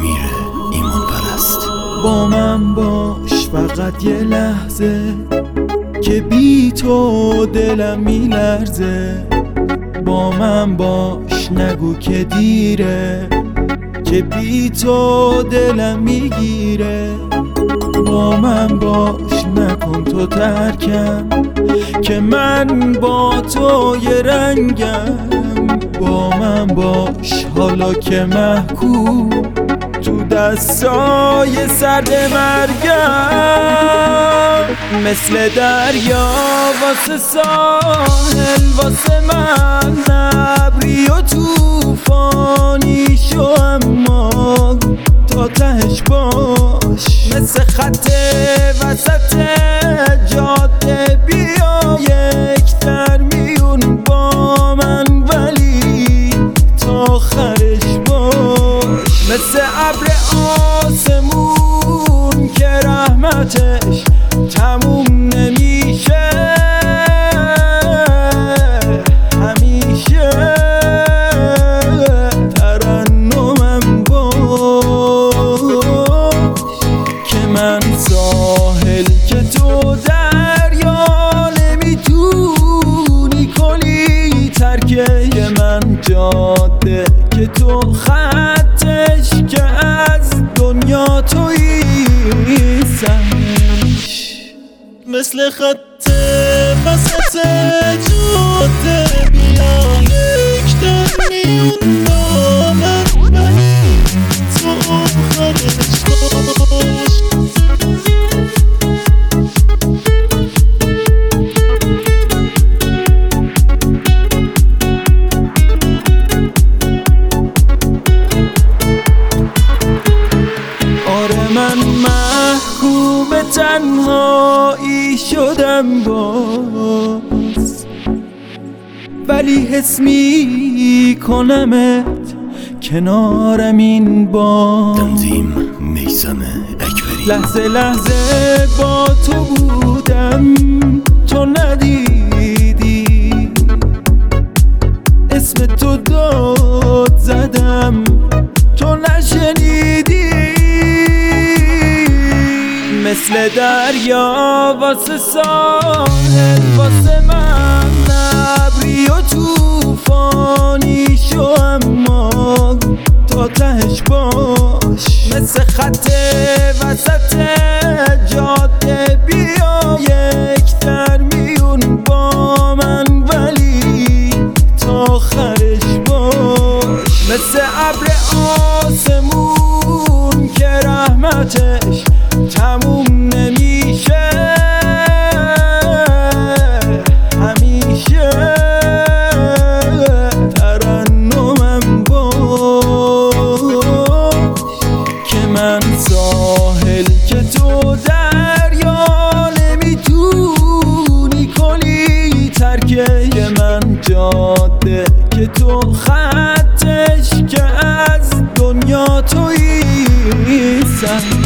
امیر ایمان پرست. با من باش فقط یه لحظه که بی تو دلم میلرزه. با من باش نگو که دیره که بی تو دلم میگیره. با من باش نکن تو ترکم که من با تو یه رنگم. با من باش حالا که محکوم تو دستای سرد مرگم. مثل دریا واسه ساحل واسه من ابری و توفانی شو، اما تا تهش باش. مثل خط وسط جاده بیا یک در میون با من، ولی تا آخرش باش. مثل ابر آسمون که رحمتش تموم نمیشه، همیشه ترنمم باش. که من ساحل که تو دریا، نمیتونی کلی ترکه من جاده که تو خطش، که از دنیا تویی سمش. مثل خط وسط جاده بیا یک در میون با من، ولی تو آخرش باش. من محکوم تنهایی شدم باز، ولی حس می کنمت کنارم این باز. تنظیم میثم اکبری. لحظه لحظه با تو بودم تو ندیدی، اسم تو داد زدم تو نشنیدی. مثل دریا واسه ساحل واسه من ابری و توفانی شو، اما تا تهش باش. مثل خط وسط جاده بیا یک در میون با من، ولی تا آخرش باش. مثل ابر آسمون که رحمتش تموم نمیشه، همیشه ترنمم باش. که من ساحل که تو دریا، نمیتونی کلی ترکه من جاده که تو خطش، که از دنیا تویی سمت.